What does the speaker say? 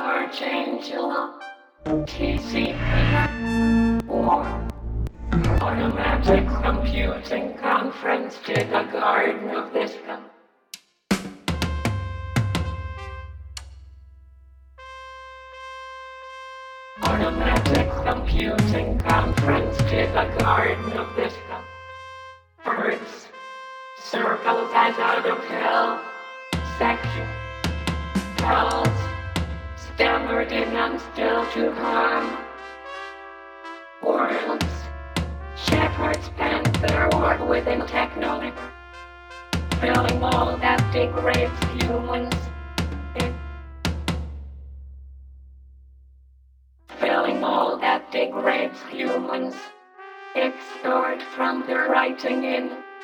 Archangel, TCP, or Automatic Computing Conference to the Garden of Wisdom. Automatic Computing Conference to the Garden of Wisdom. Birds, circles as out of hell, section, tells, stammered in and still to harm. Worlds, shepherds pant their word within technonic, filling all that degrades humans. Filling all that degrades humans, extort from their writing in.